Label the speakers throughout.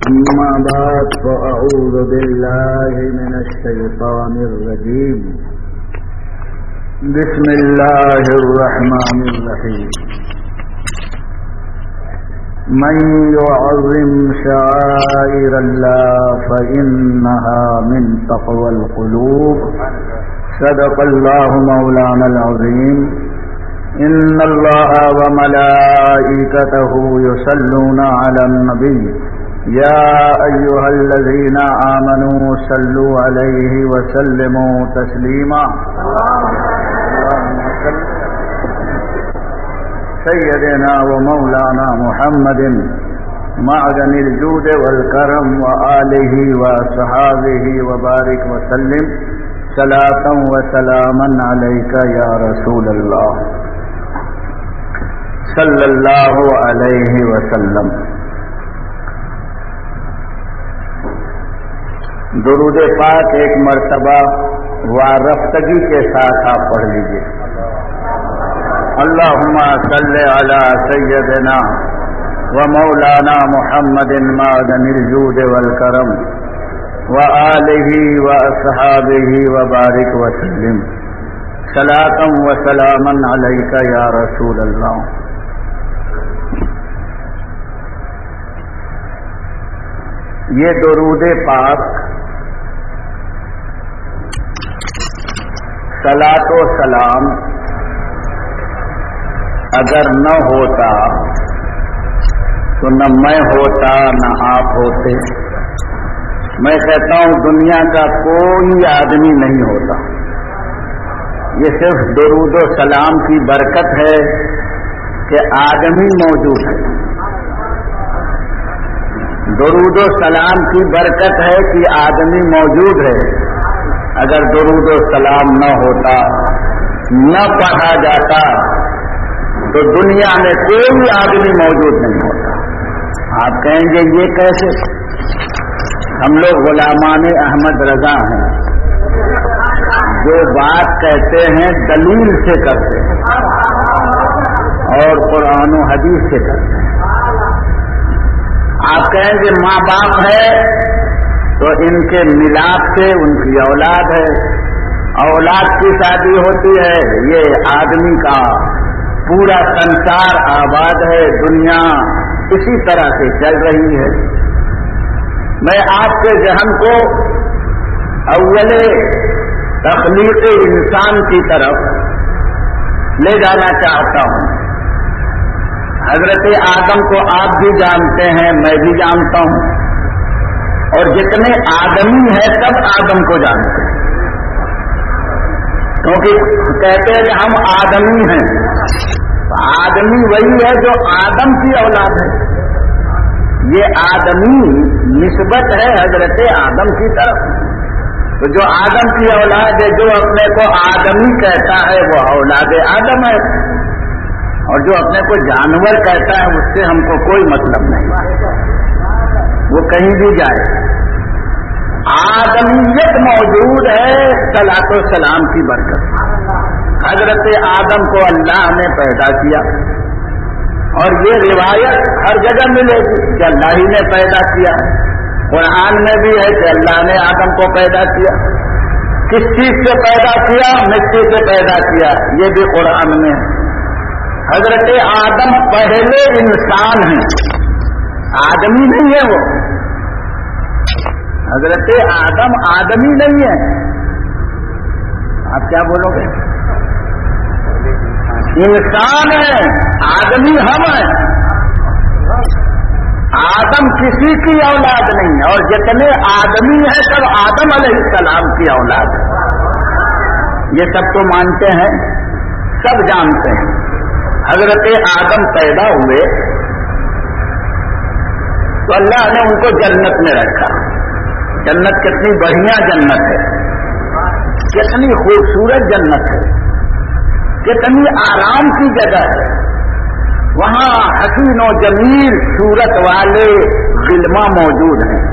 Speaker 1: أما بعد فأعوذ بالله من الشيطان الرجيم بسم الله الرحمن الرحيم من يعظم شعائر الله فإنها من تقوى القلوب صدق الله مولانا العظيم إن الله وملائكته يصلون على النبي يا أيها الذين آمنوا صلوا عليه وسلموا تسليما سيدنا ومولانا محمد معدن الجود والكرم وآله وصحابه وبارك وسلم صلاة وسلاما عليك يا رسول الله صلی اللہ علیہ وسلم. درود پاک ایک مرتبہ وارفتگی کے ساتھ آپ پڑھ لیجیے. اللہم صلی علی سیدنا و مولانا محمد معدن الجود والکرم وآلہ واصحابہ وبارک وسلم صلاۃ وسلاما علیک یا رسول اللہ. یہ درود پاک صلاۃ و سلام اگر نہ ہوتا تو نہ میں ہوتا نہ آپ ہوتے. میں کہتا ہوں دنیا کا کوئی آدمی نہیں ہوتا. یہ صرف درود و سلام کی برکت ہے کہ آدمی موجود ہے. درود و سلام کی برکت ہے کہ آدمی موجود ہے. اگر درود و سلام نہ ہوتا نہ پڑھا جاتا تو دنیا میں کوئی آدمی موجود نہیں ہوتا. آپ کہیں گے یہ کیسے؟ ہم لوگ غلامان احمد رضا ہیں. جو بات کہتے ہیں دلیل سے کرتے ہیں اور قرآن و حدیث سے کرتے ہیں. آپ کہیں گے ماں باپ ہے تو ان کے ملاپ سے ان کی اولاد ہے. اولاد کی شادی ہوتی ہے. یہ آدمی کا پورا سنسار آباد ہے. دنیا اسی طرح سے چل رہی ہے. میں آپ کے ذہن کو اول تخلیق انسان کی طرف لے جانا چاہتا ہوں. حضرت آدم کو آپ بھی جانتے ہیں, میں بھی جانتا ہوں, اور جتنے آدمی ہیں سب آدم کو جانتے ہیں. کیونکہ کہتے ہیں کہ ہم آدمی ہیں. آدمی وہی ہے جو آدم کی اولاد ہے. یہ آدمی نسبت ہے حضرت آدم کی طرف. تو جو آدم کی اولاد ہے, جو اپنے کو آدمی کہتا ہے وہ اولاد آدم ہے, اور جو اپنے کو جانور کہتا ہے اس سے ہم کو کوئی مطلب نہیں, وہ کہیں بھی جائے. آدمیت موجود ہے صلاۃ و سلام کی برکت. حضرت آدم کو اللہ نے پیدا کیا, اور یہ روایت ہر جگہ ملے گی کہ اللہ ہی نے پیدا کیا. قرآن میں بھی ہے کہ اللہ نے آدم کو پیدا کیا. کس چیز سے پیدا کیا؟ مٹی سے پیدا کیا. یہ بھی قرآن میں ہے. حضرت آدم پہلے انسان ہیں, آدمی نہیں ہے. وہ حضرت آدم آدمی نہیں ہے. آپ کیا بولو گے؟ انسان ہے, آدمی ہم ہیں. آدم کسی کی اولاد نہیں ہے, اور جتنے آدمی ہیں سب آدم علیہ السلام کی اولاد ہے. یہ سب تو مانتے ہیں, سب جانتے ہیں. حضرت آدم پیدا ہوئے تو اللہ نے ان کو جنت میں رکھا. جنت کتنی بڑھیا جنت ہے, کتنی خوبصورت جنت ہے, کتنی آرام کی جگہ ہے. وہاں حسین و جمیل صورت والے غلما موجود ہیں.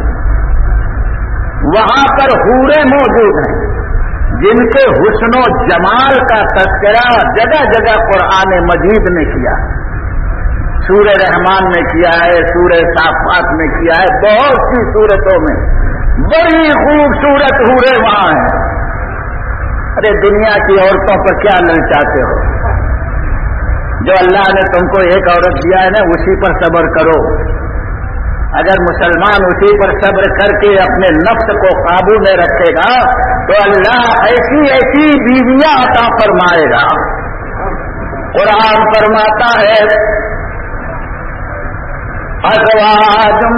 Speaker 1: وہاں پر حوریں موجود ہیں جن کے حسن و جمال کا تذکرہ جگہ جگہ قرآن مجید نے کیا. सूरह रहमान में किया है, सूरह साफात में किया है, बहुत सी सूरतों में बड़ी खूबसूरत हूरें वहां हैं। अरे दुनिया की औरतों पर क्या ललचाते हो? जो अल्लाह ने तुमको एक औरत दिया है ना, उसी पर सब्र करो। अगर मुसलमान उसी पर सब्र करके अपने नफ्स को काबू में रखेगा तो अल्लाह ऐसी ऐसी बीवियां अता फरमाएगा। कुरान फरमाता है अज़वाजुम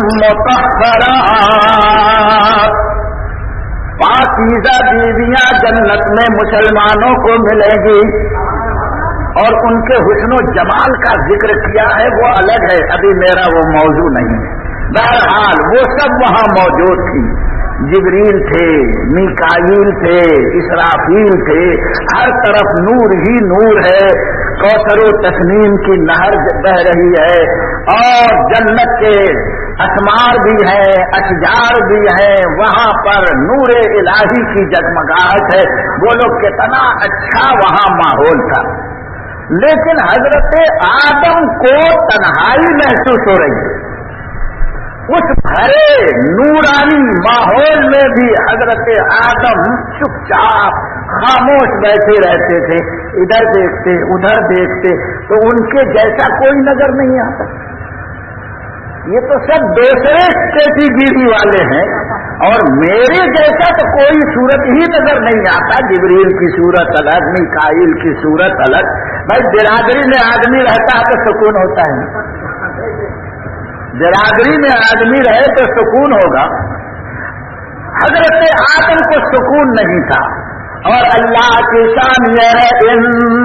Speaker 1: मुतहहरात, पाकीज़ा बीवियां जन्नत में मुसलमानों को मिलेंगी। और उनके हुस्न व जमाल का जिक्र किया है, वो अलग है, अभी मेरा वो मौजू नहीं है। बहरहाल वो सब वहां मौजूद थी। जिब्रील थे, मीकाईल थे, इसराफील थे, हर तरफ नूर ही नूर है। कौसर व तस्नीम की नहर बह रही है और जन्नत के असमार भी है, अशजार भी है, वहां पर नूर इलाही की जगमगाहट है। बोलो कितना अच्छा वहां माहौल था। लेकिन हजरत आदम को तन्हाई महसूस हो रही है। उस भरे नूरानी माहौल में भी हजरत आदम चुपचाप खामोश बैठे रहते थे, इधर देखते उधर देखते, तो उनके जैसा कोई नजर नहीं आता। ये तो सब दूसरे कैटेगरी वाले हैं और मेरे जैसा तो कोई सूरत ही नजर नहीं आता। जिब्रील की सूरत अलग, मीकाईल की सूरत अलग। भाई बिरादरी में आदमी रहता है तो सुकून होता है, बिरादरी में आदमी रहे तो सुकून होगा। हजरत आदम को सुकून नहीं था और अल्लाह की शान यह है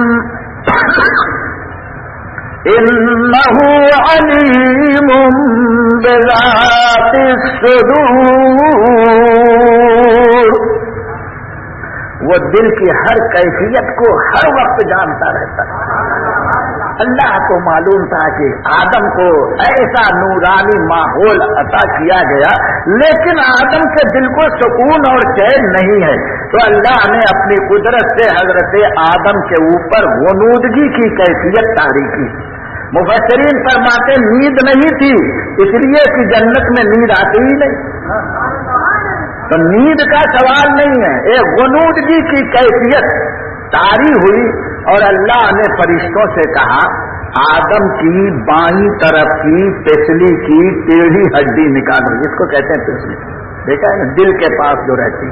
Speaker 1: इन्नहु अलीमुम बिज़ातिस सुदूर, वो दिल की हर कैफियत को हर वक्त जानता रहता है। अल्लाह को मालूम था कि आदम को ऐसा नूरानी माहौल अता किया गया, लेकिन आदम के दिल को सुकून और चैन नहीं है। तो अल्लाह ने अपनी कुदरत से हजरत आदम के ऊपर वनूदगी की कैफियत तारी की। मुफस्सिरीन फरमाते नींद नहीं थी, इसलिए कि जन्नत में नींद आती ही नहीं, तो नींद का सवाल नहीं है। एक वनूदगी की कैफियत तारी हुई और अल्लाह ने फरिश्तों से कहा आदम की बाईं तरफ की पेसली की टेढ़ी हड्डी निकालो। इसको कहते हैं पेसली, देखा है ना, दिल के पास जो रहती।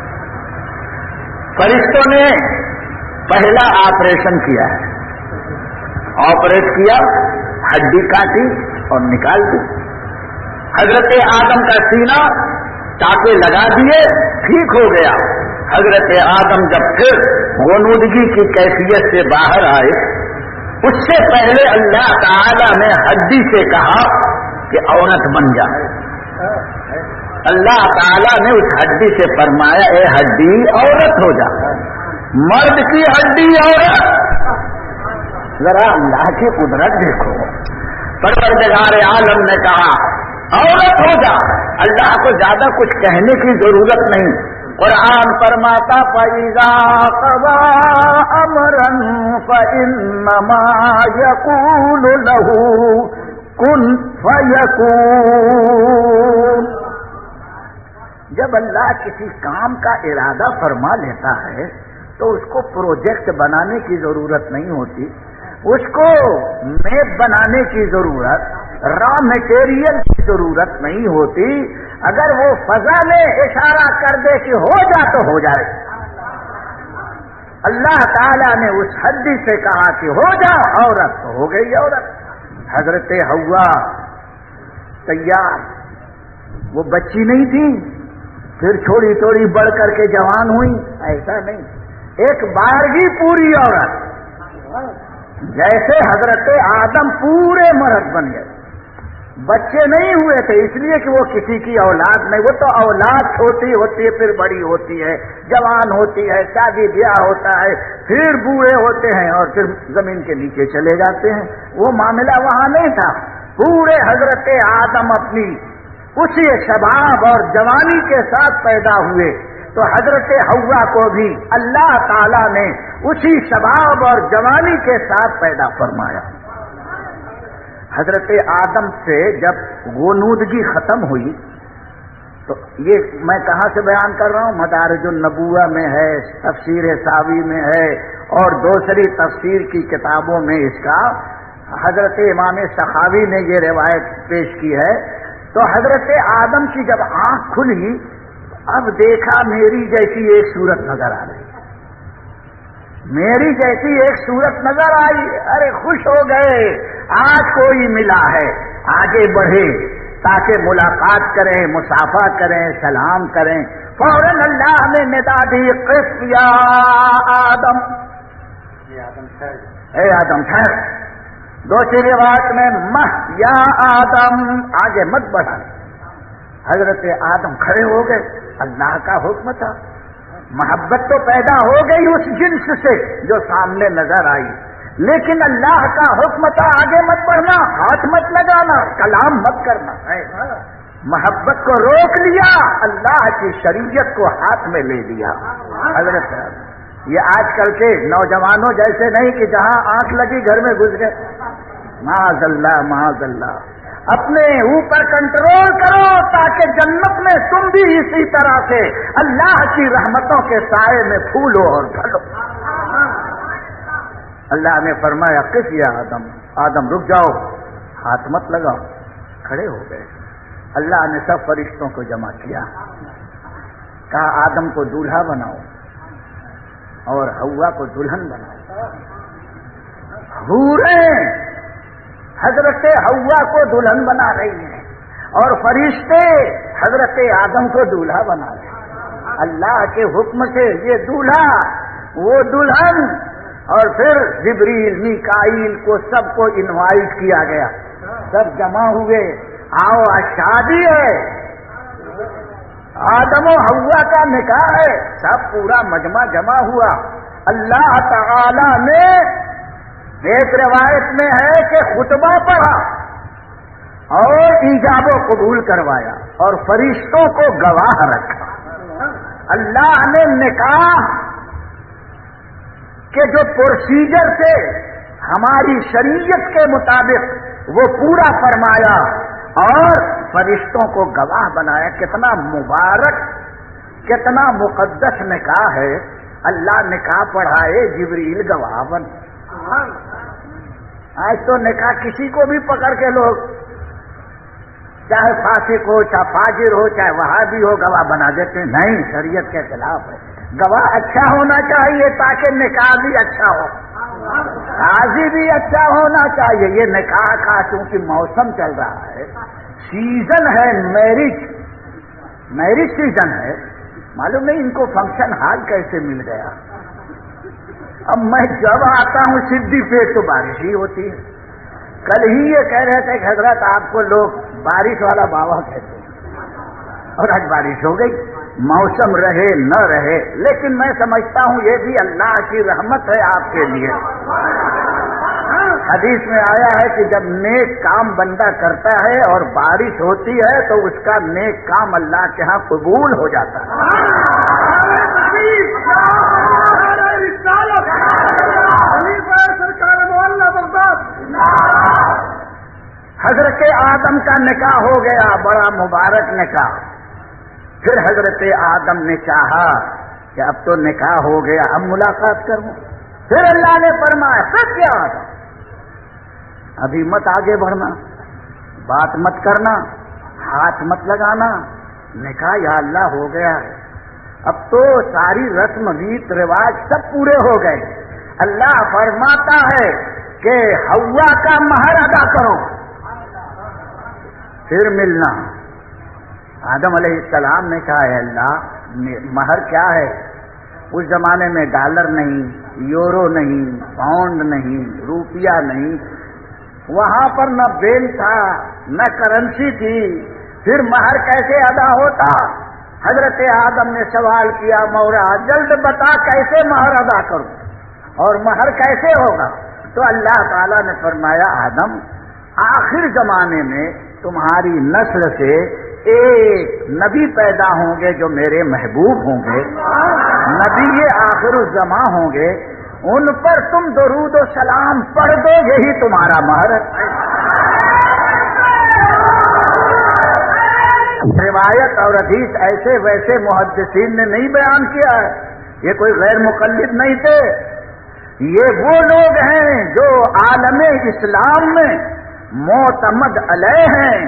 Speaker 1: फरिश्तों ने पहला ऑपरेशन किया है, ऑपरेट किया, हड्डी काटी और निकाल दी। हजरत आदम का सीना टाके लगा दिए, ठीक हो गया। हजरत आदम जब फिर वनूदगी की कैफियत से बाहर आए, उससे पहले अल्लाह ताला ने हड्डी से कहा कि औरत बन जा। अल्लाह ताला ने उस हड्डी से फरमाया ए हड्डी औरत हो जा। मर्द की हड्डी औरत, जरा अल्लाह की कुदरत देखो। परवरदिगार आलम ने कहा औरत हो जा। अल्लाह को ज्यादा कुछ कहने की जरूरत नहीं। कुरान फरमाता फ़इज़ा क़ज़ा अमरन फ़इन्नमा यक़ूलु लहू कुन फ़यकून। जब अल्लाह किसी काम का इरादा फरमा लेता है तो उसको प्रोजेक्ट बनाने की जरूरत नहीं होती, उसको मैप बनाने की जरूरत, रॉ मटेरियल की जरूरत नहीं होती। अगर वो फजा में इशारा कर दे कि हो जा तो हो जाए। अल्लाह ताला ने उस हड्डी से कहा कि हो जा औरत, तो हो गई औरत। हजरत हव्वा तैयार, वो बच्ची नहीं थी, फिर थोड़ी थोड़ी बढ़ करके जवान हुई, ऐसा नहीं, एक बारगी पूरी औरत। जैसे हजरत आदम पूरे मर्द बन गए, बच्चे नहीं हुए थे इसलिए कि वो किसी की औलाद नहीं, वो तो औलाद छोटी होती है, फिर बड़ी होती है, जवान होती है, शादी ब्याह होता है, फिर बूढ़े होते हैं और फिर जमीन के नीचे चले जाते हैं। वो मामला वहां नहीं था। पूरे हजरत आदम अपनी उसी शबाब और जवानी के साथ पैदा हुए, तो हजरत हव्वा को भी अल्लाह ताला ने उसी शबाब और जवानी के साथ पैदा फरमाया। حضرت آدم سے جب غنودگی ختم ہوئی تو یہ میں کہاں سے بیان کر رہا ہوں؟ مدارج النبوہ میں ہے، تفسیر ساوی میں ہے، اور دوسری تفسیر کی کتابوں میں اس کا حضرت امام سخاوی نے یہ روایت پیش کی ہے۔ تو حضرت آدم کی جب آنکھ کھلی اب دیکھا میری جیسی ایک صورت نظر آ رہی، میری جیسی ایک صورت نظر آئی۔ ارے خوش ہو گئے، آج کوئی ملا ہے، آگے بڑھے تاکہ ملاقات کریں، مصافحہ کریں، سلام کریں۔ فوراً اللہ نے ندا دی، قف یا آدم، اے آدم ٹھہر۔ دوسری روایت میں مہ یا آدم، آگے مت بڑھا۔ حضرت آدم کھڑے ہو گئے، اللہ کا حکم تھا، محبت تو پیدا ہو گئی اس جنس سے جو سامنے نظر آئی، لیکن اللہ کا حکم تھا آگے مت بڑھنا، ہاتھ مت لگانا، کلام مت کرنا۔ محبت کو روک لیا، اللہ کی شریعت کو ہاتھ میں لے لیا۔ حضرت یہ آج کل کے نوجوانوں جیسے نہیں کہ جہاں آنکھ لگی گھر میں گھس گئے، معاذ اللہ معاذ اللہ۔ اپنے اوپر کنٹرول کرو تاکہ جنت میں تم بھی اسی طرح سے اللہ کی رحمتوں کے سائے میں پھولو اور پھلو۔ اللہ نے فرمایا قف یا آدم، آدم رک جاؤ، ہاتھ مت لگاؤ۔ کھڑے ہو گئے، اللہ نے سب فرشتوں کو جمع کیا، کہا آدم کو دولہا بناؤ اور حوا کو دلہن بناؤ۔ حوریں حضرت حوا کو دلہن بنا رہی ہیں اور فرشتے حضرت آدم کو دولہا بنا رہے ہیں۔ اللہ کے حکم سے یہ دولہا وہ دلہن، اور پھر جبریل میکائیل کو سب کو انوائٹ کیا گیا، سب جمع ہوئے، آؤ آج شادی ہے، آدم و حوا کا نکاح ہے، سب پورا مجمع جمع ہوا۔ اللہ تعالی نے ایک روایت میں ہے کہ خطبہ پڑھا اور ایجاب و قبول کروایا اور فرشتوں کو گواہ رکھا۔ اللہ نے نکاح کہ جو پروسیجر سے ہماری شریعت کے مطابق وہ پورا فرمایا اور فرشتوں کو گواہ بنایا۔ کتنا مبارک، کتنا مقدس نکاح ہے۔ اللہ نکاح پڑھائے، جبریل گواہ بن۔ آج تو نکاح کسی کو بھی پکڑ کے لوگ، چاہے فاسق ہو، چاہے فاجر ہو، چاہے وہابی ہو، گواہ بنا دیتے ہیں۔ نہیں، شریعت کے خلاف ہے۔ گواہ اچھا ہونا چاہیے تاکہ نکاح بھی اچھا ہو، قاضی بھی اچھا ہونا چاہیے۔ یہ نکاح کا چونکہ موسم چل رہا ہے، سیزن ہے، میرج سیزن ہے، معلوم نہیں ان کو فنکشن ہال کیسے مل گیا۔ اب میں جب آتا ہوں سدھی پہ تو بارش ہی ہوتی ہے۔ کل ہی یہ کہہ رہے تھے کہ حضرت آپ کو لوگ بارش والا بابا کہتے ہیں، اور آج بارش ہو گئی۔ موسم رہے نہ رہے، لیکن میں سمجھتا ہوں یہ بھی اللہ کی رحمت ہے آپ کے لیے۔ حدیث میں آیا ہے کہ جب نیک کام بندہ کرتا ہے اور بارش ہوتی ہے تو اس کا نیک کام اللہ کے ہاں قبول ہو جاتا ہے۔ حضرت آدم کا نکاح ہو گیا، بڑا مبارک نکاح۔ پھر حضرت آدم نے چاہا کہ اب تو نکاح ہو گیا، اب ملاقات کروں۔ پھر اللہ نے فرمایا پھر کیا آدم، ابھی مت آگے بڑھنا، بات مت کرنا، ہاتھ مت لگانا، نکاح یا اللہ ہو گیا ہے۔ اب تو ساری رسم ریت رواج سب پورے ہو گئے۔ اللہ فرماتا ہے کہ حوا کا مہر ادا کرو، پھر ملنا۔ آدم علیہ السلام نے کہا ہے اللہ مہر کیا ہے؟ اس زمانے میں ڈالر نہیں، یورو نہیں، پاؤنڈ نہیں، روپیہ نہیں، وہاں پر نہ بین تھا نہ کرنسی تھی، پھر مہر کیسے ادا ہوتا؟ حضرت آدم نے سوال کیا، مولا جلد بتا کیسے مہر ادا کروں اور مہر کیسے ہوگا؟ تو اللہ تعالیٰ نے فرمایا آدم آخر زمانے میں تمہاری نسل سے ایک نبی پیدا ہوں گے جو میرے محبوب ہوں گے، نبی آخر الزماں ہوں گے، ان پر تم درود و سلام پڑھ دو، یہی تمہارا مہر ہے۔ روایت اور حدیث ایسے ویسے محدثین نے نہیں بیان کیا ہے، یہ کوئی غیر مقلد نہیں تھے، یہ وہ لوگ ہیں جو عالم اسلام میں معتمد علیہ ہیں،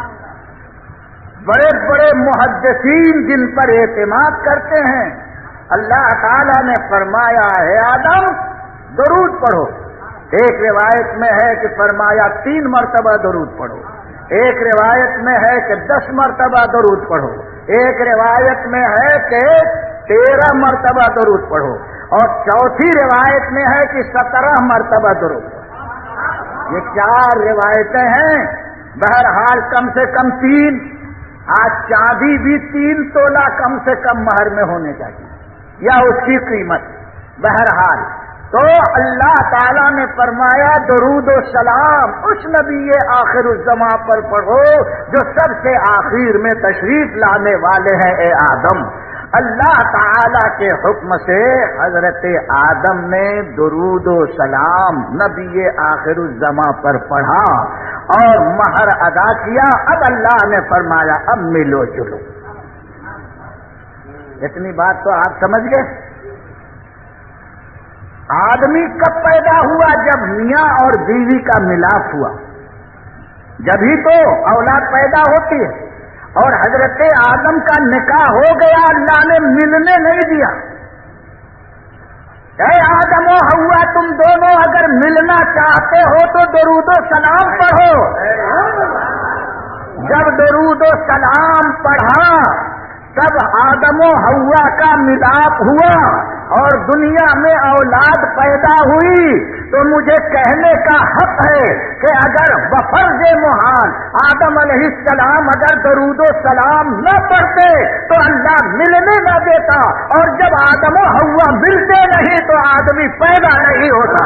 Speaker 1: بڑے بڑے محدثین جن پر اعتماد کرتے ہیں۔ اللہ تعالیٰ نے فرمایا ہے آدم درود پڑھو، ایک روایت میں ہے کہ فرمایا 3 مرتبہ درود پڑھو، ایک روایت میں ہے کہ 10 مرتبہ درود پڑھو، ایک روایت میں ہے کہ 13 مرتبہ درود پڑھو، اور چوتھی روایت میں ہے کہ 17 مرتبہ درود پڑھو۔ یہ 4 روایتیں ہیں، بہرحال کم سے کم 3۔ آج چاندی بھی 3 تولہ کم سے کم مہر میں ہونے چاہیے یا اس کی قیمت۔ بہرحال تو اللہ تعالیٰ نے فرمایا درود و سلام اس نبی آخر الزماں پر پڑھو جو سب سے آخر میں تشریف لانے والے ہیں اے آدم۔ اللہ تعالیٰ کے حکم سے حضرت آدم نے درود و سلام نبی آخر الزماں پر پڑھا اور مہر ادا کیا۔ اب اللہ نے فرمایا اب ملو جلو۔ اتنی بات تو آپ سمجھ گئے؟ آدمی کب پیدا ہوا؟ جب میاں اور بیوی کا ملاپ ہوا، جبھی تو اولاد پیدا ہوتی ہے، اور حضرت آدم کا نکاح ہو گیا، اللہ نے ملنے نہیں دیا۔ اے آدم و حوا تم دونوں اگر ملنا چاہتے ہو تو درود و سلام پڑھو۔ جب درود و سلام پڑھا تب آدم و حوا کا ملاپ ہوا اور دنیا میں اولاد پیدا ہوئی، تو مجھے کہنے کا حق ہے کہ اگر بفرض محال آدم علیہ السلام اگر درود و سلام نہ پڑھتے تو اللہ ملنے نہ دیتا، اور جب آدم و حوا ملتے نہیں تو آدمی پیدا نہیں ہوتا۔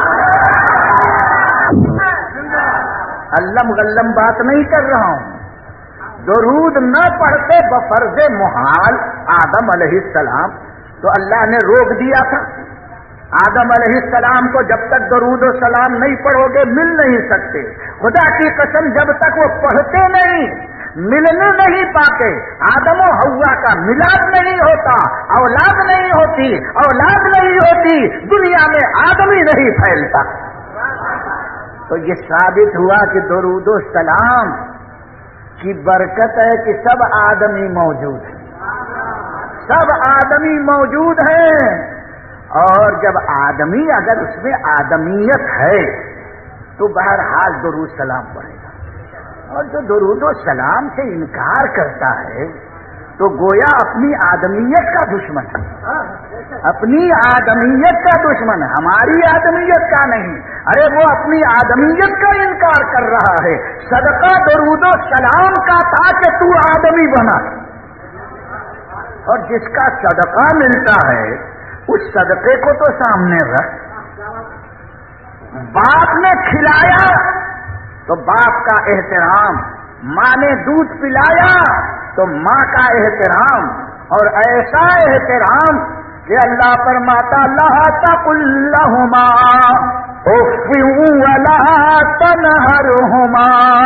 Speaker 1: علم غلم بات نہیں کر رہا ہوں، درود نہ پڑھتے بفرض محال آدم علیہ السلام تو اللہ نے روک دیا تھا۔ آدم علیہ السلام کو جب تک درود و سلام نہیں پڑھو گے مل نہیں سکتے۔ خدا کی قسم جب تک وہ پڑھتے نہیں ملنے نہیں پاتے، آدم و حوا کا ملاپ نہیں ہوتا، اولاد نہیں ہوتی، اولاد نہیں ہوتی، دنیا میں آدمی نہیں پھیلتا۔ تو یہ ثابت ہوا کہ درود و سلام کی برکت ہے کہ سب آدمی موجود ہیں، سب آدمی موجود ہیں، اور جب آدمی اگر اس میں آدمیت ہے تو بہرحال درود سلام پڑھے گا، اور جو درود و سلام سے انکار کرتا ہے تو گویا اپنی آدمیت کا دشمن ہے، اپنی آدمیت کا دشمن ہے، ہماری آدمیت کا نہیں۔ ارے وہ اپنی آدمیت کا انکار کر رہا ہے۔ صدقہ درود و سلام کا تھا کہ تو آدمی بنا، اور جس کا صدقہ ملتا ہے اس صدقے کو تو سامنے رکھ۔ باپ نے کھلایا تو باپ کا احترام، ماں نے دودھ پلایا تو ماں کا احترام، اور ایسا احترام کہ اللہ فرماتا لا تقل لهما اف ولا تنهرهما۔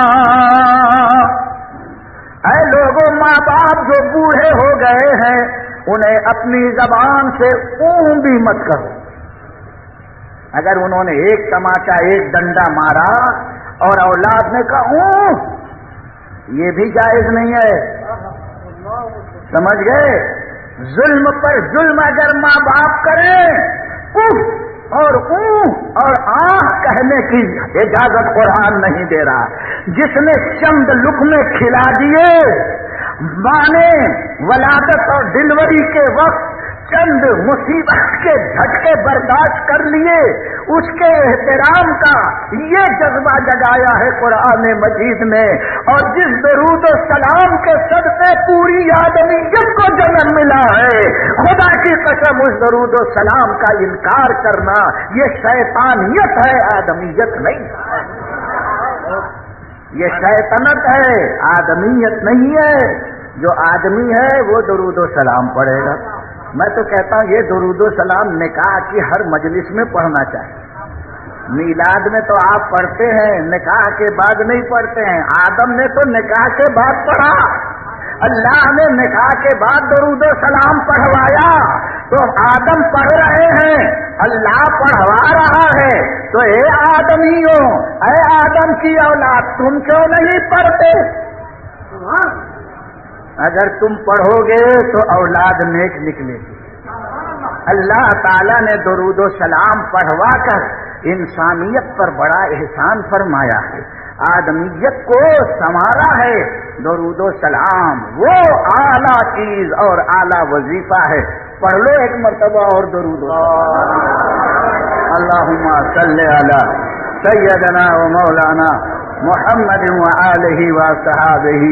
Speaker 1: اے لوگوں، ماں باپ جو بوڑھے ہو گئے ہیں انہیں اپنی زبان سے اون بھی مت کرو۔ اگر انہوں نے ایک تماچا ایک ڈنڈا مارا اور اولاد نے کہا اون، یہ بھی جائز نہیں ہے، سمجھ گئے؟ ظلم پر ظلم اگر ماں باپ کریں اف اور اون اور آہ کہنے کی اجازت قرآن نہیں دے رہا۔ جس نے چند لقمے کھلا دیے، ماں نے ولادت اور ڈلیوری کے وقت چند مصیبت کے جھٹکے برداشت کر لیے، اس کے احترام کا یہ جذبہ جگایا ہے قرآن مجید نے، اور جس درود و سلام کے صدقے پوری آدمیت کو جنم ملا ہے، خدا کی قسم اس درود و سلام کا انکار کرنا یہ شیطانیت ہے، آدمیت نہیں، یہ شیطنت ہے، آدمیت نہیں ہے۔ جو آدمی ہے وہ درود و سلام پڑھے گا۔ میں تو کہتا ہوں یہ درود و سلام نکاح کی ہر مجلس میں پڑھنا چاہیے۔ میلاد میں تو آپ پڑھتے ہیں، نکاح کے بعد نہیں پڑھتے ہیں۔ آدم نے تو نکاح کے بعد پڑھا، اللہ نے نکاح کے بعد درود و سلام پڑھوایا تو آدم پڑھ رہے ہیں، اللہ پڑھوا رہا ہے، تو اے آدمیوں، اے آدم کی اولاد، تم کیوں نہیں پڑھتے؟ اگر تم پڑھو گے تو اولاد نیک نکلے گی۔ اللہ تعالیٰ نے درود و سلام پڑھوا کر انسانیت پر بڑا احسان فرمایا ہے، آدمیت کو سنوارا ہے۔ درود و سلام وہ اعلیٰ چیز اور اعلیٰ وظیفہ ہے۔ پڑھ لو ایک مرتبہ اور درود و سلام۔ اللہم صلی علی سیدنا و مولانا محمد وآلہ وصحابہ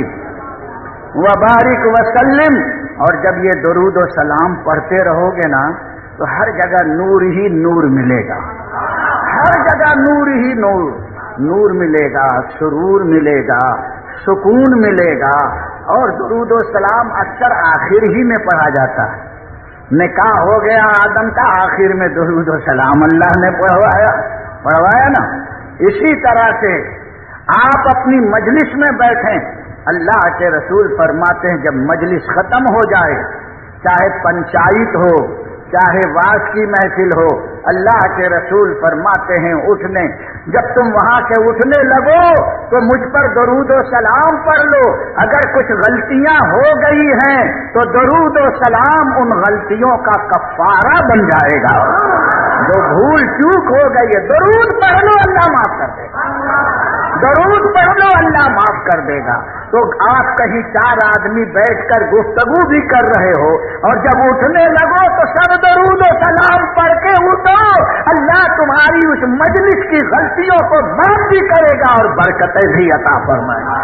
Speaker 1: وبارک وسلم۔ اور جب یہ درود و سلام پڑھتے رہو گے نا تو ہر جگہ نور ہی نور ملے گا، ہر جگہ نور ہی نور، نور ملے گا، سرور ملے گا، سکون ملے گا۔ اور درود و سلام اکثر آخر ہی میں پڑھا جاتا ہے۔ نکاح ہو گیا آدم کا، آخر میں درود و سلام اللہ نے پڑھوایا نا۔ اسی طرح سے آپ اپنی مجلس میں بیٹھیں، اللہ کے رسول فرماتے ہیں جب مجلس ختم ہو جائے، چاہے پنچایت ہو چاہے واز کی محفل ہو، اللہ کے رسول فرماتے ہیں اٹھنے، جب تم وہاں سے اٹھنے لگو تو مجھ پر درود و سلام پڑھ لو۔ اگر کچھ غلطیاں ہو گئی ہیں تو درود و سلام ان غلطیوں کا کفارہ بن جائے گا۔ جو بھول چوک ہو گئی ہے درود پڑھ لو، اللہ معاف کر دے گا۔ درود پڑھ لو، اللہ معاف کر دے گا۔ تو آپ کہیں چار آدمی بیٹھ کر گفتگو بھی کر رہے ہو اور جب اٹھنے لگو تو سب درود و سلام پڑھ کے اٹھو، اللہ تمہاری اس مجلس کی غلطیوں کو معاف بھی کرے گا اور برکتیں بھی عطا فرمائے گا۔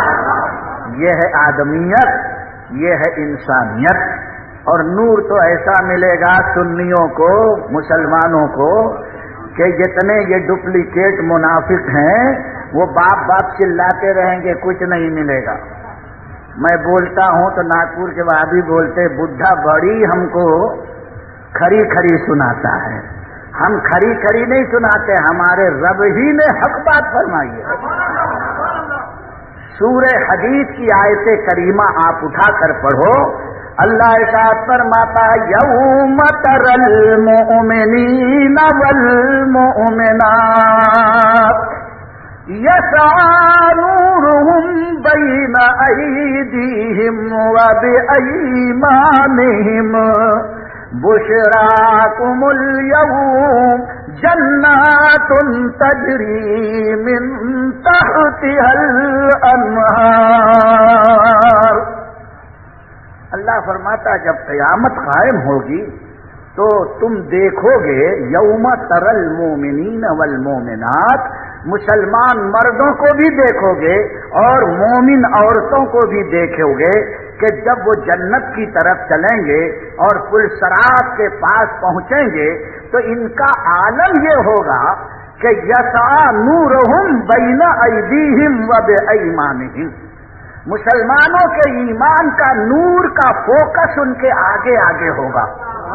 Speaker 1: یہ ہے آدمیت، یہ ہے انسانیت۔ اور نور تو ایسا ملے گا سنیوں کو، مسلمانوں کو، کہ جتنے یہ ڈپلیکیٹ منافق ہیں وہ باپ باپ چلاتے رہیں گے، کچھ نہیں ملے گا۔ میں بولتا ہوں تو ناگپور کے وادی بولتے بڈھا بڑی ہم کو کھری کھری سناتا ہے۔ ہم کھری کھری نہیں سناتے، ہمارے رب ہی نے حق بات فرمائی ہے۔ سورہ حدید کی آیت کریمہ آپ اٹھا کر پڑھو، اللہ ارشاد فرماتا ہے یوم تری المؤمنین والمؤمنات یسعی نورهم بین ایدیہم وبایمانہم بشراکم الیوم جنات تجری من تحتها الانہار۔ اللہ فرماتا جب قیامت قائم ہوگی تو تم دیکھو گے یوم تری المؤمنین والمؤمنات، مسلمان مردوں کو بھی دیکھو گے اور مومن عورتوں کو بھی دیکھو گے کہ جب وہ جنت کی طرف چلیں گے اور پل صراط کے پاس پہنچیں گے تو ان کا عالم یہ ہوگا کہ یسعی نورہم بین ایدیہم وبایمانہم، مسلمانوں کے ایمان کا نور کا فوکس ان کے آگے آگے ہوگا،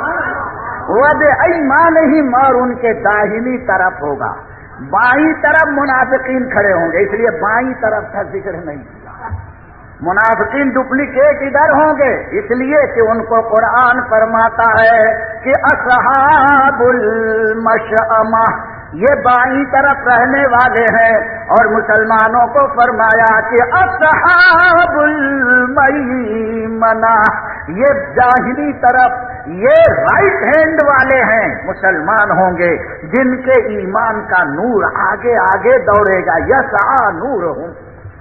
Speaker 1: وبایمانہم، اور ان کے داہنی طرف ہوگا۔ بائیں طرف منافقین کھڑے ہوں گے، اس لیے بائیں طرف کا ذکر نہیں کیا۔ منافقین ڈپلیکیٹ ادھر ہوں گے اس لیے کہ ان کو قرآن فرماتا ہے کہ اصحاب المشأمہ یہ بائیں طرف رہنے والے ہیں، اور مسلمانوں کو فرمایا کہ اصحاب المیمنہ یہ داہنی طرف، یہ رائٹ ہینڈ والے ہیں، مسلمان ہوں گے جن کے ایمان کا نور آگے آگے دوڑے گا۔ یسعی نورہم۔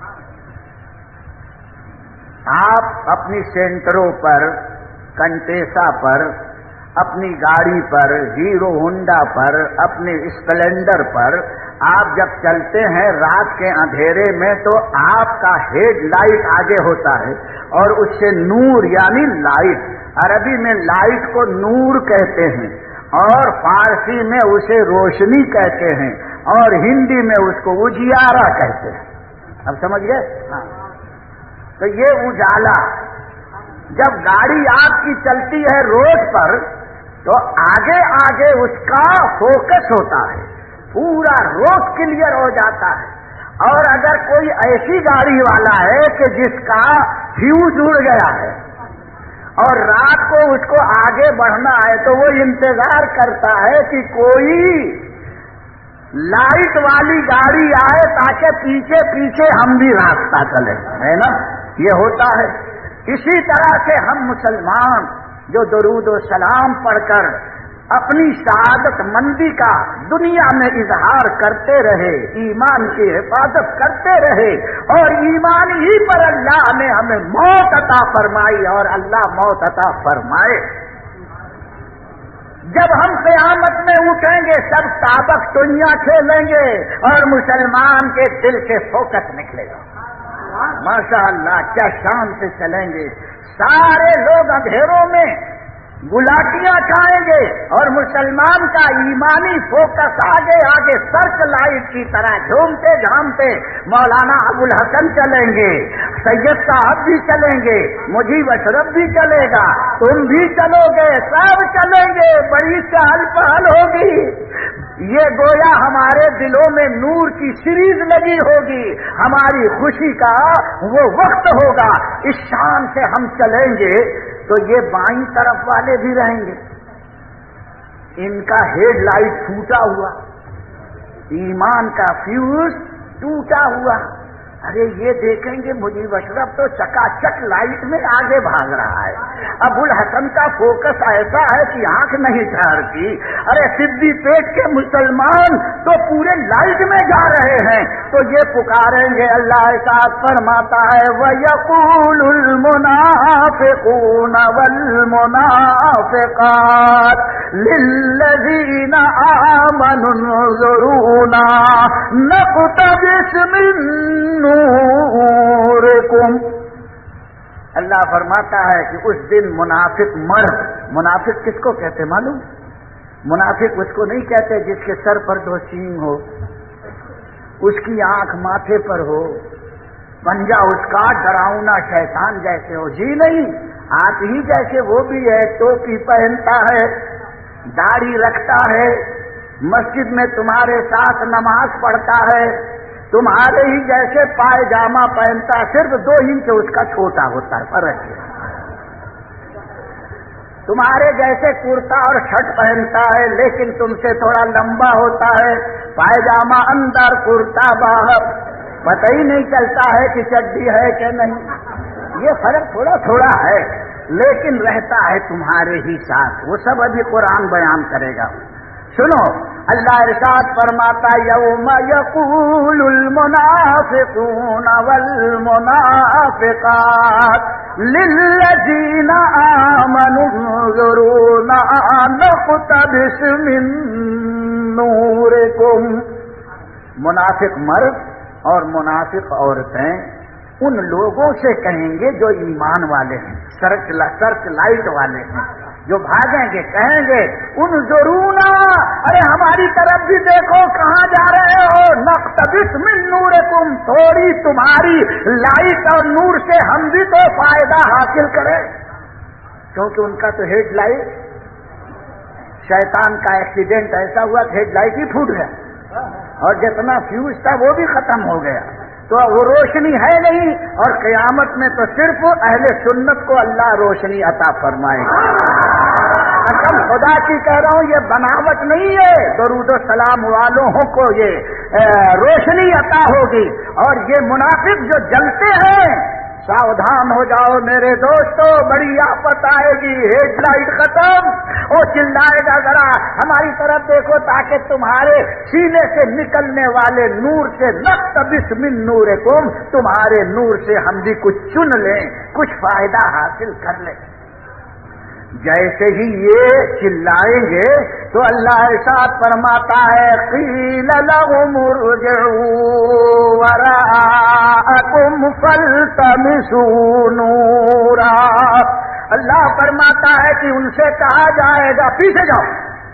Speaker 1: آپ اپنی سینٹروں پر، کنٹیسا پر، اپنی گاڑی پر، ہیرو ہونڈا پر، اپنے اسپلینڈر پر آپ جب چلتے ہیں رات کے اندھیرے میں تو آپ کا ہیڈ لائٹ آگے ہوتا ہے اور اس سے نور یعنی لائٹ، عربی میں لائٹ کو نور کہتے ہیں اور فارسی میں اسے روشنی کہتے ہیں اور ہندی میں اس کو اجیارہ کہتے ہیں۔ اب سمجھ گئے؟ ہاں۔ تو یہ اجالا، جب گاڑی آپ کی چلتی ہے روڈ پر تو آگے آگے اس کا فوکس ہوتا ہے، پورا روڈ کلیئر ہو جاتا ہے और अगर कोई ऐसी गाड़ी वाला है कि जिसका फ्यूज उड़ गया है और रात को उसको आगे बढ़ना है, तो वो इंतजार करता है कि कोई लाइट वाली गाड़ी आए ताकि पीछे पीछे हम भी रास्ता चले, है ना? ये होता है। इसी तरह से हम मुसलमान जो दरूद व सलाम पढ़कर अपनी शहादत मंदी का दुनिया में इजहार करते रहे, ईमान की हिफाजत करते रहे, और ईमान ही पर अल्लाह ने हमें मौत अता फरमाई, और अल्लाह मौत अता फरमाए। जब हम क़यामत में उठेंगे सब साबक दुनिया खेलेंगे और मुसलमान के दिल से फोकस निकलेगा। माशाअल्लाह, क्या शान से चलेंगे। सारे लोग अंधेरों में गुलाटियां खाएंगे और मुसलमान का ईमानी फोकस आगे आगे सर्च लाइट की तरह झूमते झामते मौलाना अबुल हसन चलेंगे, सैयद साहब भी चलेंगे, मुजीब अशरफ भी चलेगा, तुम भी चलोगे, सब चलेंगे, बड़ी चहल पहल होगी। ये गोया हमारे दिलों में नूर की सीरीज लगी होगी, हमारी खुशी का वो वक्त होगा। इस शान से हम चलेंगे तो ये बाईं तरफ वाले भी रहेंगे, इनका हेडलाइट टूटा हुआ, ईमान का फ्यूज टूटा हुआ। अरे ये देखेंगे मुजीब अशरफ तो चकाचक लाइट में आगे भाग रहा है, अबुल हसन का फोकस ऐसा है कि आंख नहीं ठहरती। अरे सिद्दी पेट के मुसलमान तो पूरे लाइट में जा रहे हैं, तो ये पुकारेंगे। अल्लाह साथ फरमाता है वयक़ूलुल मुनाफ़िक़ून वल मुनाफ़िक़ात लिल्लज़ीना आमनू उन्ज़ुरूना नक़्तबिस मिन नूरिकुम। अल्लाह फरमाता है कि उस दिन मुनाफिक मर्द, मुनाफिक किसको कहते मालूम? मुनाफिक उसको नहीं कहते जिसके सर पर 2 सींग हो, उसकी आंख माथे पर हो, पंजा उसका डरावना शैतान जैसे हो। जी नहीं, आप ही जैसे वो भी है, टोपी पहनता है, दाढ़ी रखता है, मस्जिद में तुम्हारे साथ नमाज पढ़ता है, तुम्हारे ही जैसे पायजामा पहनता, सिर्फ 2 इंच उसका छोटा होता है, फर्क है। तुम्हारे जैसे कुर्ता और शर्ट पहनता है लेकिन तुमसे थोड़ा लंबा होता है, पायजामा अंदर कुर्ता बाहर, पता ही नहीं चलता है कि चड्डी है कि नहीं। ये फर्क थोड़ा थोड़ा है लेकिन रहता है तुम्हारे ही साथ। वो सब अभी कुरान बयान करेगा। सुनो, अल्लाह इरशाद फरमाता यौम यक़ूलुल मुनाफ़िक़ून वल मुनाफ़िक़ात लिल्लज़ीना आमनू उन्ज़ुरूना नक़्तबिस मिन नूरिकुम। मुनाफिक मर्द और मुनाफिक औरतें उन लोगों से कहेंगे जो ईमान वाले हैं, सर्च लाइट वाले हैं, जो भागेंगे, कहेंगे उन्ज़ुरूना, अरे हमारी तरफ भी देखो, कहाँ जा रहे हो? नक़्तबिस मिन नूरिकुम, थोड़ी तुम्हारी लाइट और नूर से हम भी तो फायदा हासिल करें। क्योंकि उनका तो हेडलाइट, शैतान का एक्सीडेंट ऐसा हुआ कि हेडलाइट ही फूट गया और जितना फ्यूज था वो भी खत्म हो गया, तो वो रोशनी है नहीं। और क़यामत में तो सिर्फ अहले सुन्नत को अल्लाह रोशनी अता फरमाएगा। कसम खुदा की कह रहा हूं, ये बनावट नहीं है, दरूद व सलाम वालों को ये रोशनी अता होगी। और ये मुनाफिक जो जलते हैं, सावधान हो जाओ मेरे दोस्तों, बड़ी आफत आएगी। हेडलाइट खत्म, वो चिल्लाएगा जरा हमारी तरफ देखो ताकि तुम्हारे सीने से निकलने वाले नूर से नक़्तबिस मिन नूरिकुम, तुम्हारे नूर से हम भी कुछ चुन लें, कुछ फायदा हासिल कर लें। जैसे ही ये चिल्लाएंगे तो अल्लाह इरशाद फरमाता है क़ील लहुम उर्जिऊ वराअकुम फल्तमिसू नूरा। अल्लाह फरमाता है कि उनसे कहा जाएगा पीछे जाओ।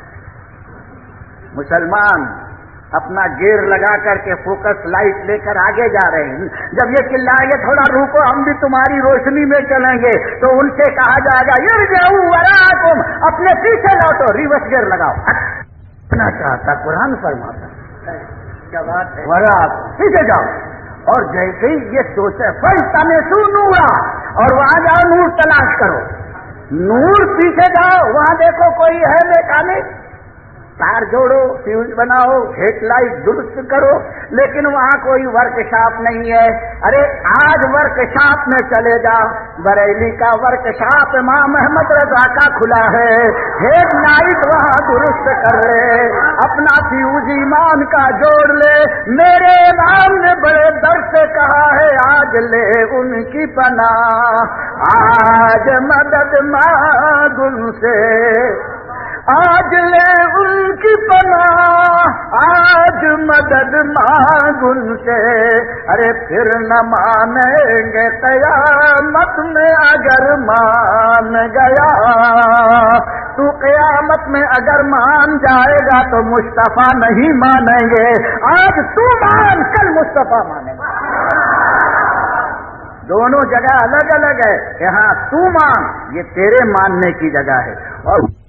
Speaker 1: मुसलमान अपना गियर लगा करके फोकस लाइट लेकर आगे जा रहे हैं। जब ये चिल्लाएंगे थोड़ा रुको हम भी तुम्हारी रोशनी में चलेंगे, तो उनसे कहा जाएगा इरजिऊ वराअकुम, अपने पीछे लौटो, रिवर्स गियर लगाओ। हटना चाहता कुरान फरमाता, کیا بات ہے؟
Speaker 2: ورا پیچھے جاؤ، اور جیسے ہی یہ سوچے فَالْتَمِسُوا نُورًا، اور وہاں جاؤ نور تلاش کرو، نور پیچھے جاؤ، وہاں دیکھو کوئی ہے میکانک، تار جوڑو، فیوز بناؤ، ہیڈ لائٹ درست کرو، لیکن وہاں کوئی ورک شاپ نہیں ہے۔ ارے آج ورک شاپ میں چلے جا، بریلی کا ورک شاپ امام احمد رضا کا کھلا ہے، ہیڈ لائٹ وہاں درست کر لے، اپنا فیوز ایمان کا جوڑ لے۔ میرے امام نے بڑے درد سے کہا ہے، آج لے ان کی پناہ، آج مدد مانگ ان سے، آج لے ان کی پناہ، آج مدد مانگ ان سے۔ ارے پھر نہ مانیں گے قیامت میں اگر مان گیا، تو قیامت میں اگر مان جائے گا تو مصطفیٰ نہیں مانیں گے، آج تو مان، کل مصطفیٰ مانیں گے۔ دونوں جگہ الگ الگ ہے، یہاں تو مان، یہ تیرے ماننے کی جگہ ہے، اور